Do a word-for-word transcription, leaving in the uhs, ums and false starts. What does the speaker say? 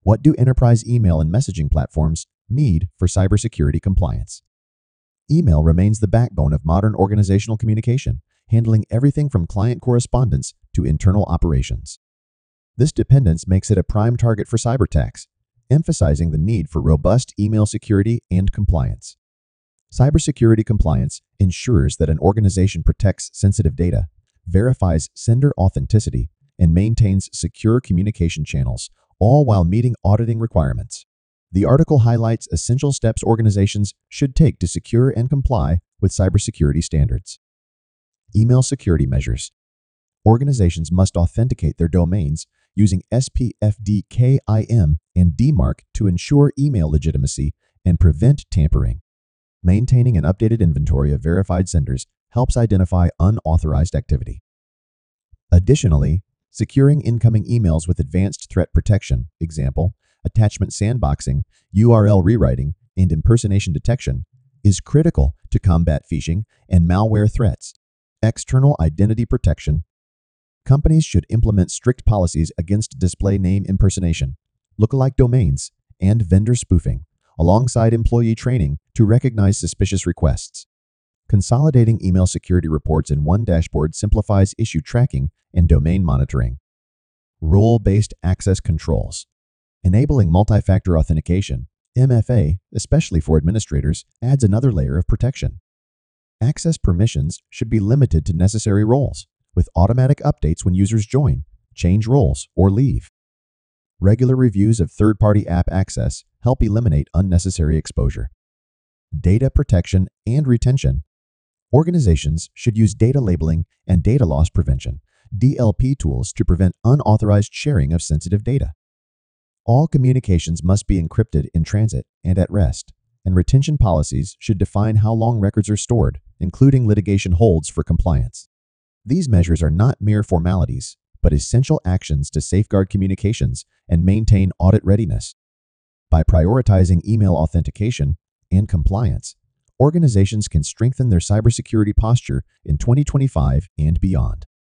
What do enterprise email and messaging platforms need for cybersecurity compliance? Email remains the backbone of modern organizational communication, handling everything from client correspondence to internal operations. This dependence makes it a prime target for cyber attacks, emphasizing the need for robust email security and compliance. Cybersecurity compliance ensures that an organization protects sensitive data, verifies sender authenticity, and maintains secure communication channels, all while meeting auditing requirements. The article highlights essential steps organizations should take to secure and comply with cybersecurity standards. Email security measures. Organizations must authenticate their domains using S P F D K I M and D MARC to ensure email legitimacy and prevent tampering. Maintaining an updated inventory of verified senders helps identify unauthorized activity. Additionally, securing incoming emails with advanced threat protection, example, attachment sandboxing, U R L rewriting, and impersonation detection, is critical to combat phishing and malware threats. External identity protection. Companies should implement strict policies against display name impersonation, lookalike domains, and vendor spoofing, alongside employee training to recognize suspicious requests. Consolidating email security reports in one dashboard simplifies issue tracking and domain monitoring. Role-based access controls. Enabling multi-factor authentication, M F A, especially for administrators, adds another layer of protection. Access permissions should be limited to necessary roles, with automatic updates when users join, change roles, or leave. Regular reviews of third-party app access help eliminate unnecessary exposure. Data protection and retention. Organizations should use data labeling and data loss prevention, D L P tools to prevent unauthorized sharing of sensitive data. All communications must be encrypted in transit and at rest, and retention policies should define how long records are stored, including litigation holds for compliance. These measures are not mere formalities, but essential actions to safeguard communications and maintain audit readiness. By prioritizing email authentication and compliance, organizations can strengthen their cybersecurity posture in twenty twenty-five and beyond.